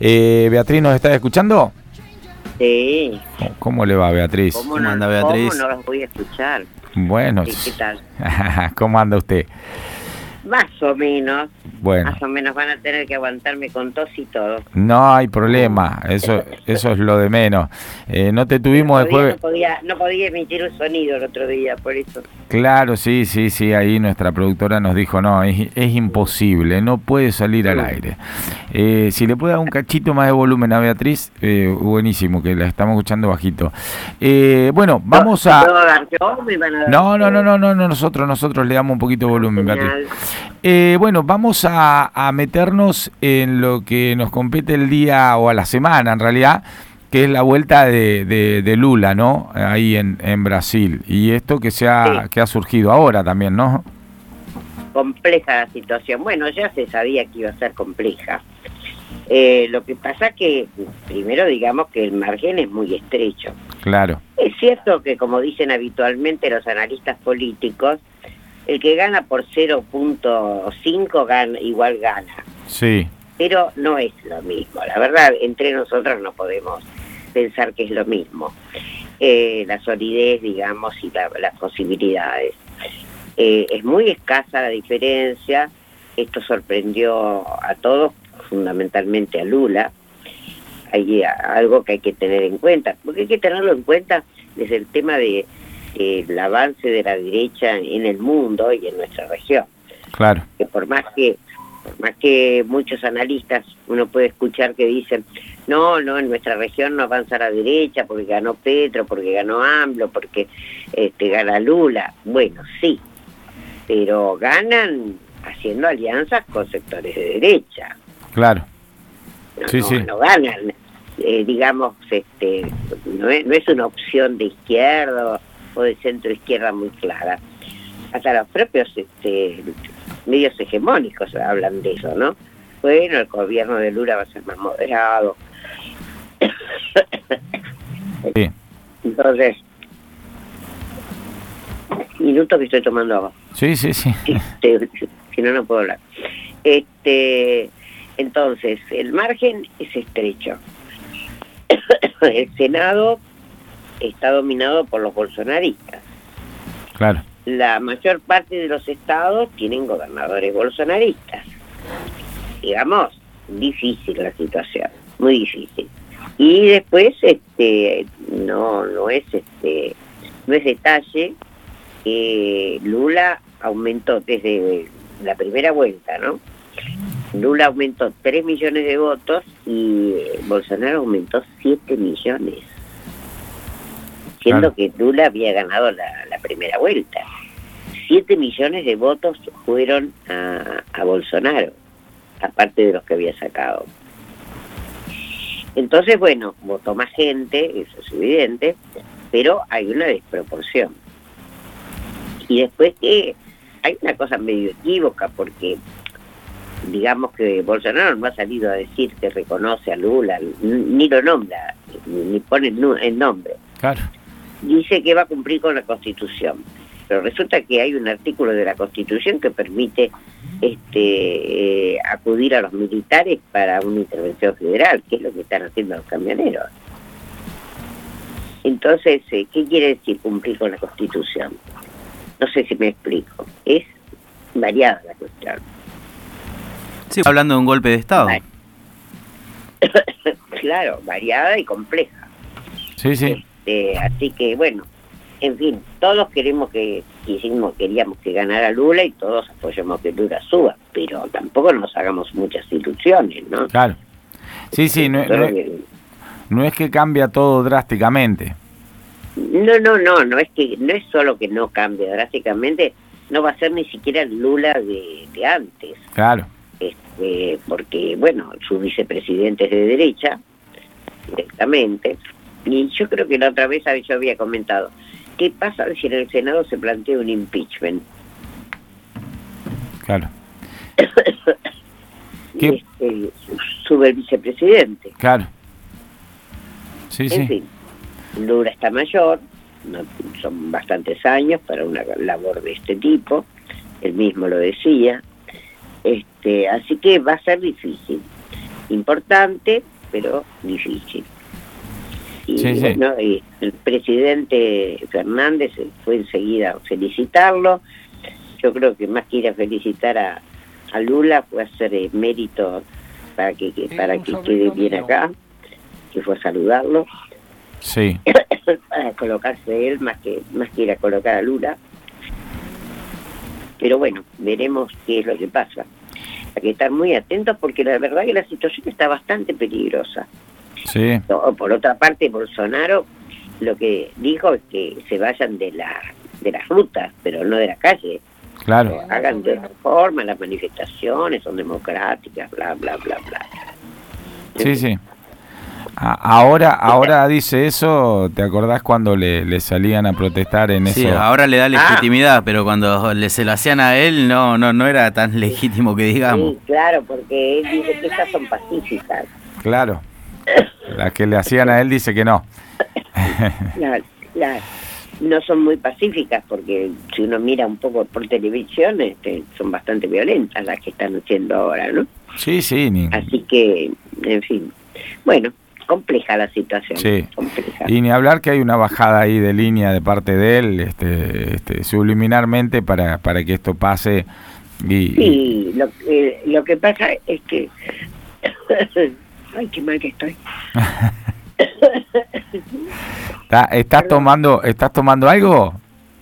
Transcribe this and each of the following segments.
Beatriz, ¿nos estás escuchando? Sí. ¿Cómo le va, Beatriz? ¿Cómo ¿Cómo anda, Beatriz? ¿Cómo no los voy a escuchar? Bueno. ¿Qué tal? ¿Cómo anda usted? Más o menos. Bueno. Más o menos van a tener que aguantarme con tos y todo. No hay problema, eso es lo de menos. No te tuvimos el jueves. No podía emitir un sonido el otro día, por eso. Claro, sí, ahí nuestra productora nos dijo, no, es imposible, no puede salir al aire. Si le puede dar un cachito más de volumen a Beatriz, buenísimo, que la estamos escuchando bajito. Bueno, vamos a... ¿Puedo dar yo? ¿Me van a dar No, nosotros le damos un poquito de volumen, Beatriz. Bueno, vamos a meternos en lo que nos compete el día o a la semana, en realidad, que es la vuelta de Lula, ¿no? Ahí en Brasil. Y esto que ha surgido ahora también, ¿no? Compleja la situación. Bueno, ya se sabía que iba a ser compleja. Lo que pasa que, primero digamos que el margen es muy estrecho. Claro. Es cierto que, como dicen habitualmente los analistas políticos, el que gana por 0.5 igual gana. Sí. Pero no es lo mismo. La verdad, entre nosotros no podemos pensar que es lo mismo. La solidez, digamos, y las posibilidades. Es muy escasa la diferencia. Esto sorprendió a todos, fundamentalmente a Lula. Hay algo que hay que tener en cuenta, porque hay que tenerlo en cuenta desde el tema de el avance de la derecha en el mundo y en nuestra región. Claro. Que por más que muchos analistas uno puede escuchar que dicen no, en nuestra región no avanza la derecha porque ganó Petro, porque ganó AMLO, porque gana Lula. Bueno, sí, pero ganan haciendo alianzas con sectores de derecha. Claro. No ganan, digamos, no es una opción de izquierda o de centro izquierda muy clara. Hasta los propios medios hegemónicos hablan de eso, ¿no? Bueno, el gobierno de Lula va a ser más moderado. Sí. Entonces, minuto que estoy tomando agua. Sí. Si no puedo hablar. Entonces, el margen es estrecho. El Senado está dominado por los bolsonaristas. Claro. La mayor parte de los estados tienen gobernadores bolsonaristas. Digamos, difícil la situación, muy difícil. Y después, no es detalle que Lula aumentó desde la primera vuelta, ¿no? Lula aumentó 3 millones de votos y Bolsonaro aumentó 7 millones. Siendo que Lula había ganado la primera vuelta. 7 millones de votos fueron a Bolsonaro, aparte de los que había sacado. Entonces, bueno, votó más gente, eso es evidente, pero hay una desproporción. Y después hay una cosa medio equívoca, porque digamos que Bolsonaro no ha salido a decir que reconoce a Lula, ni lo nombra, ni pone el nombre. Claro. Dice que va a cumplir con la Constitución, pero resulta que hay un artículo de la Constitución que permite acudir a los militares para una intervención federal, que es lo que están haciendo los camioneros. Entonces, ¿qué quiere decir cumplir con la Constitución? No sé si me explico. Es variada la cuestión. Sí, hablando de un golpe de Estado. Claro, variada y compleja. Sí. Así que, bueno, en fin, todos queríamos que ganara Lula y todos apoyamos que Lula suba, pero tampoco nos hagamos muchas ilusiones, ¿no? Claro. Sí, no es que cambia todo drásticamente. No es solo que no cambie drásticamente, no va a ser ni siquiera el Lula de antes. Claro. Porque, bueno, su vicepresidente es de derecha, directamente, y yo creo que la otra vez yo había comentado, ¿qué pasa si en el Senado se plantea un impeachment? Claro. Sube el vicepresidente. Claro. Sí. En fin, Lula está mayor, son bastantes años para una labor de este tipo, él mismo lo decía, así que va a ser difícil. importante, pero difícil. Y Sí, sí. bueno, y el presidente Fernández fue enseguida a felicitarlo. Yo creo que más que ir a felicitar a Lula fue a hacer mérito para que quede bien acá, que fue a saludarlo, Sí. para colocarse él más que ir a colocar a Lula. Pero bueno, veremos qué es lo que pasa. Hay que estar muy atentos porque la verdad que la situación está bastante peligrosa. Sí. Por otra parte, Bolsonaro lo que dijo es que se vayan de las rutas, pero no de la calle. Claro. Hagan de otra forma, las manifestaciones son democráticas, bla, bla, bla, bla. Sí, sí. Ahora dice eso, ¿te acordás cuando le salían a protestar en Sí, eso? ahora le da legitimidad, pero cuando se lo hacían a él no era tan legítimo que digamos. Sí, claro, porque él dice que estas son pacíficas. Claro. Las que le hacían a él dice que no. No son muy pacíficas porque si uno mira un poco por televisión, son bastante violentas las que están haciendo ahora, ¿no? Sí, sí. Así que, en fin, bueno, compleja la situación. Sí. Compleja. Y ni hablar que hay una bajada ahí de línea de parte de él, subliminarmente para que esto pase. Sí, lo que pasa es que... Ay, qué mal que estoy. ¿Estás tomando algo?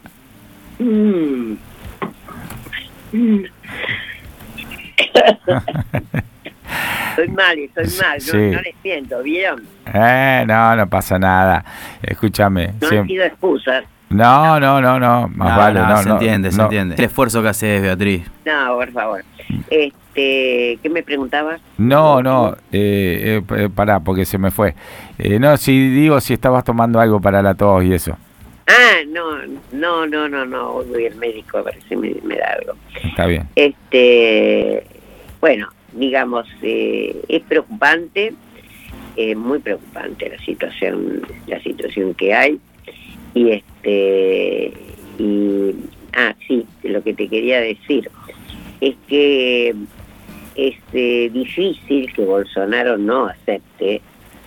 Estoy mal, Sí. no les siento, ¿vieron? No pasa nada. Escúchame. No han sido excusas. No, más vale, no. Se entiende. El esfuerzo que haces, Beatriz. No, por favor. ¿Qué me preguntabas? No, pará, porque se me fue. No, si estabas tomando algo para la tos y eso. No, hoy voy al médico a ver si me da algo. Está bien. Bueno, digamos, es preocupante, muy preocupante la situación que hay. Sí, lo que te quería decir es que es difícil que Bolsonaro no acepte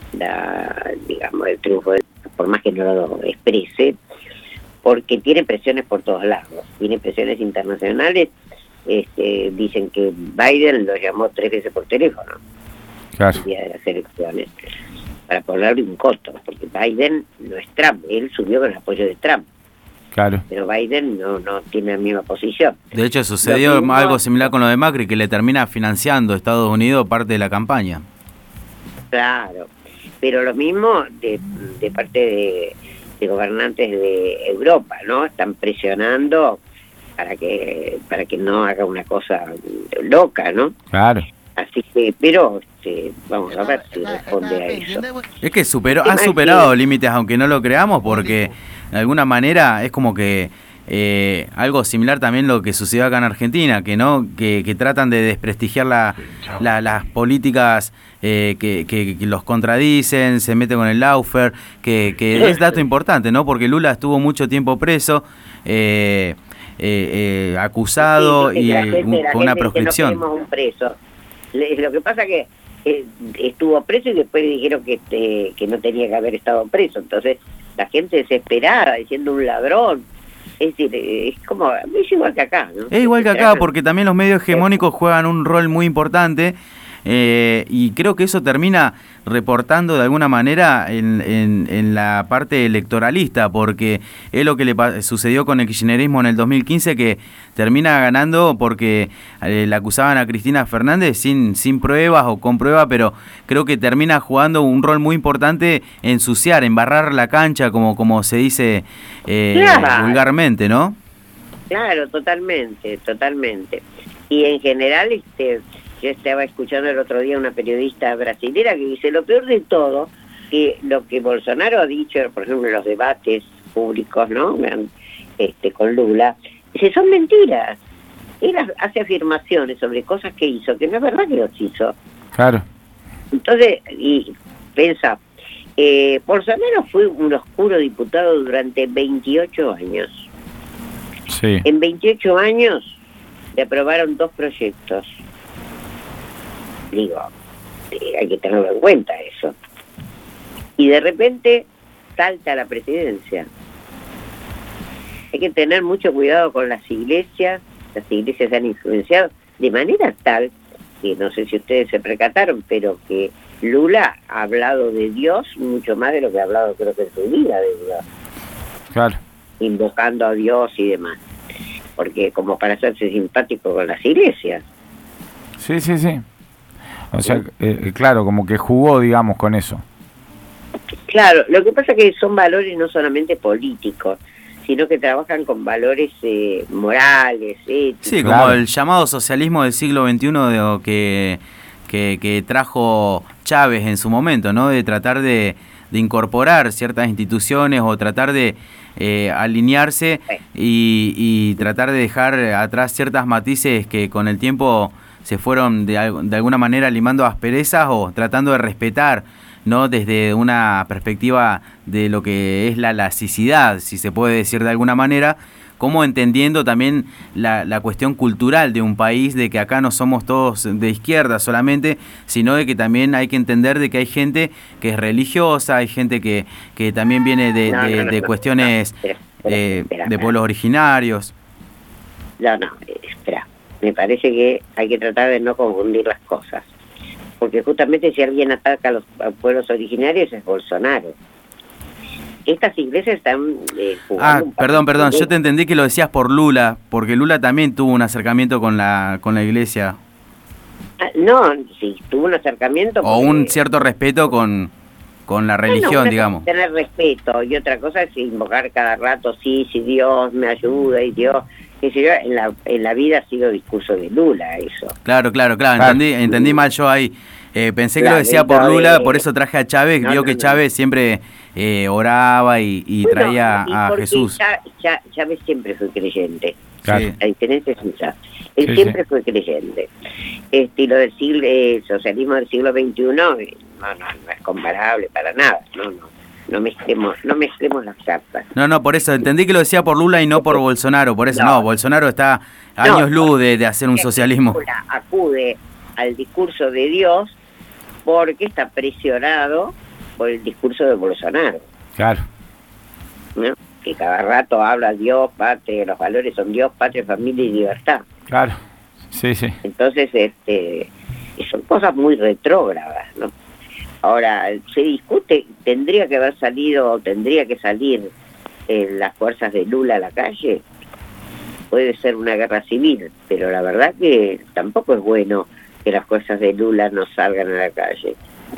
el triunfo, por más que no lo exprese, porque tiene presiones por todos lados, tiene presiones internacionales. Dicen que Biden lo llamó 3 veces por teléfono Claro. el día de las elecciones para ponerle un costo, porque Biden no es Trump, él subió con el apoyo de Trump. Claro. Pero Biden no tiene la misma posición. De hecho, sucedió algo similar con lo de Macri, que le termina financiando Estados Unidos parte de la campaña. Claro, pero lo mismo de parte de gobernantes de Europa, ¿no? Están presionando para que no haga una cosa loca, ¿no? Claro. Así que, pero vamos a ver si responde a eso. Es que ha superado límites, aunque no lo creamos, porque de alguna manera es como que algo similar también lo que sucedió acá en Argentina, que tratan de desprestigiar las políticas que los contradicen, se mete con el lawfare, que es dato importante, ¿no? Porque Lula estuvo mucho tiempo preso, acusado y con una proscripción. No un preso. Lo que pasa que estuvo preso y después le dijeron que no tenía que haber estado preso. Entonces la gente desesperada diciendo un ladrón. Es decir, es igual que acá, ¿no? Es igual que acá, porque también los medios hegemónicos juegan un rol muy importante. Y creo que eso termina reportando de alguna manera en la parte electoralista, porque es lo que le sucedió con el kirchnerismo en el 2015, que termina ganando porque le acusaban a Cristina Fernández sin pruebas o con pruebas, pero creo que termina jugando un rol muy importante en ensuciar, embarrar la cancha, como se dice vulgarmente, ¿no? Claro, totalmente. Y en general, yo estaba escuchando el otro día una periodista brasilera que dice, lo peor de todo, que lo que Bolsonaro ha dicho, por ejemplo, en los debates públicos, ¿no? Con Lula, dice, son mentiras. Él hace afirmaciones sobre cosas que hizo, que no es verdad que los hizo. Claro. Entonces, y pensa, Bolsonaro fue un oscuro diputado durante 28 años. Sí. En 28 años le aprobaron 2 proyectos. Digo, hay que tenerlo en cuenta eso. Y de repente salta a la presidencia. Hay que tener mucho cuidado con las iglesias se han influenciado de manera tal que no sé si ustedes se percataron, pero que Lula ha hablado de Dios mucho más de lo que ha hablado creo que en su vida de Dios. Claro. Invocando a Dios y demás. Porque como para hacerse simpático con las iglesias. Sí. O sea, claro, como que jugó, digamos, con eso. Claro, lo que pasa es que son valores no solamente políticos, sino que trabajan con valores morales, éticos. Sí, como el llamado socialismo del siglo XXI que trajo Chávez en su momento, ¿no? De tratar de incorporar ciertas instituciones o tratar de alinearse y tratar de dejar atrás ciertas matices que con el tiempo se fueron de alguna manera limando asperezas o tratando de respetar, ¿no? Desde una perspectiva de lo que es la laicidad, si se puede decir de alguna manera, como entendiendo también la cuestión cultural de un país, de que acá no somos todos de izquierda solamente, sino de que también hay que entender de que hay gente que es religiosa, hay gente que también viene de cuestiones de pueblos originarios. No, espera. Me parece que hay que tratar de no confundir las cosas. Porque justamente si alguien ataca a los pueblos originarios es Bolsonaro. Estas iglesias están jugando perdón, yo te entendí que lo decías por Lula, porque Lula también tuvo un acercamiento con la iglesia. No, sí, tuvo un acercamiento. O un cierto respeto con la religión, digamos. Tener respeto, y otra cosa es invocar cada rato, sí, si Dios me ayuda, y Dios... En la vida ha sido discurso de Lula eso. Claro, entendí mal yo ahí. Pensé que lo decía por Lula, por eso traje a Chávez, vio que Chávez siempre oraba y traía a Jesús. Chávez siempre fue creyente. Claro. La diferencia es esa. Él siempre fue creyente. Y lo del socialismo del siglo XXI no es comparable para nada. No mezclemos las cartas. No, por eso, entendí que lo decía por Lula y no por Bolsonaro, por eso Bolsonaro está años luz de hacer un socialismo. Lula acude al discurso de Dios porque está presionado por el discurso de Bolsonaro. Claro. ¿No? Que cada rato habla Dios, patria, los valores son Dios, patria, familia y libertad. Claro, sí. Entonces, son cosas muy retrógradas, ¿no? Ahora, se discute, tendría que salir las fuerzas de Lula a la calle. Puede ser una guerra civil, pero la verdad que tampoco es bueno que las fuerzas de Lula no salgan a la calle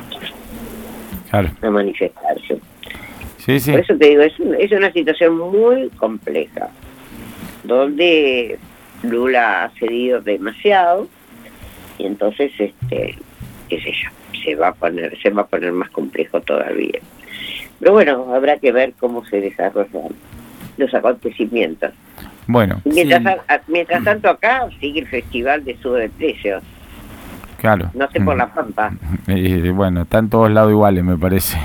a manifestarse. Sí. Por eso te digo, es una situación muy compleja, donde Lula ha cedido demasiado y entonces, qué sé yo, se va a poner más complejo todavía. Pero bueno, habrá que ver cómo se desarrollan los acontecimientos. Bueno. Mientras tanto acá sigue el festival de sube de precios. Claro. No sé por la Pampa. Bueno, están todos lados iguales, me parece.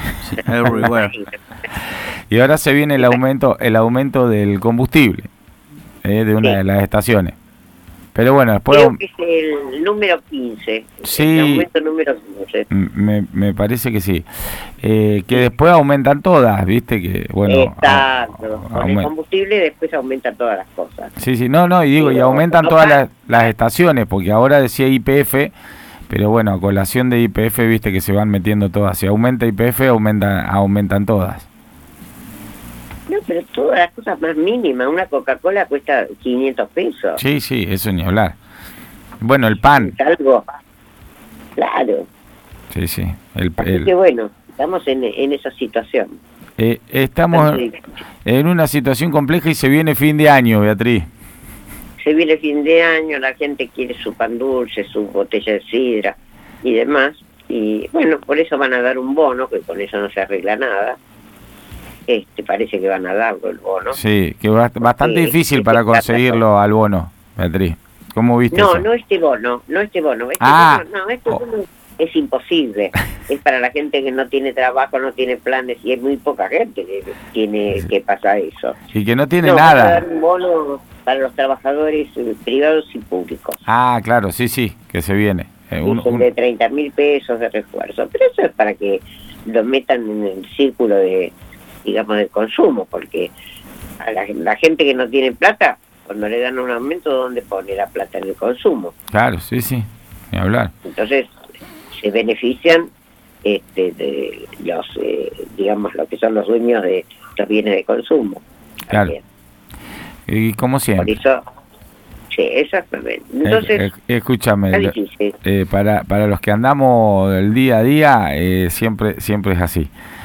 Y ahora se viene el aumento del combustible de una de las estaciones. Pero bueno, después... Creo que es el número 15. Sí. El aumento número 15. Me parece que sí. Que después aumentan todas, ¿viste? Que bueno. Exacto. Con el combustible después aumentan todas las cosas. Sí. No, y digo, y aumentan todas las estaciones, porque ahora decía YPF, pero bueno, a colación de YPF, ¿viste? Que se van metiendo todas. Si aumenta YPF, aumentan todas. No, pero todas las cosas más mínimas. Una Coca-Cola cuesta 500 pesos. Sí, eso ni hablar. Bueno, el pan. Algo. Claro. Sí. Así que bueno, estamos en esa situación. Estamos en una situación compleja y se viene fin de año, Beatriz. Se viene fin de año, la gente quiere su pan dulce, su botella de sidra y demás. Y bueno, por eso van a dar un bono, que con eso no se arregla nada. Parece que van a darlo el bono. Sí, que bastante difícil para conseguirlo al bono, Beatriz. ¿Cómo viste eso? No este bono. Este bono es imposible. Es para la gente que no tiene trabajo, no tiene planes, y hay muy poca gente que pasa eso. Y que no tiene nada. Van a dar un bono para los trabajadores privados y públicos. Claro, sí, que se viene. Dicen de 30.000 pesos de refuerzo, pero eso es para que lo metan en el círculo de, digamos, del consumo, porque a la gente que no tiene plata, cuando le dan un aumento, ¿dónde pone la plata? En el consumo. Claro, sí, ni hablar. Entonces, se benefician de los, digamos, lo que son los dueños de los bienes de consumo. Claro. También. Y como siempre. Por eso, sí, exactamente. Entonces, escúchame, está difícil. Para los que andamos el día a día, siempre es así.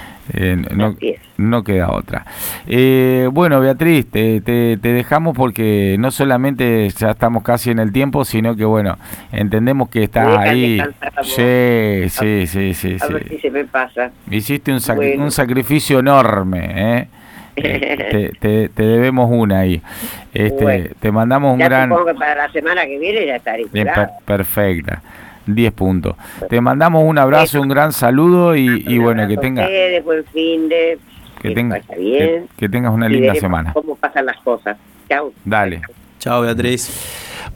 No queda otra. Bueno, Beatriz, te dejamos porque no solamente ya estamos casi en el tiempo, sino que bueno, entendemos que estás ahí. Sí. A ver si se me pasa. Hiciste un sacrificio enorme, te debemos una ahí. Bueno, te mandamos un gran. Supongo que para la semana que viene ya estaré curado. Perfecta. 10 puntos. Te mandamos un abrazo, un gran saludo y bueno, que tengas buen fin de que tengas una linda semana. Cómo pasan las cosas. Chao. Dale. Chao, Beatriz.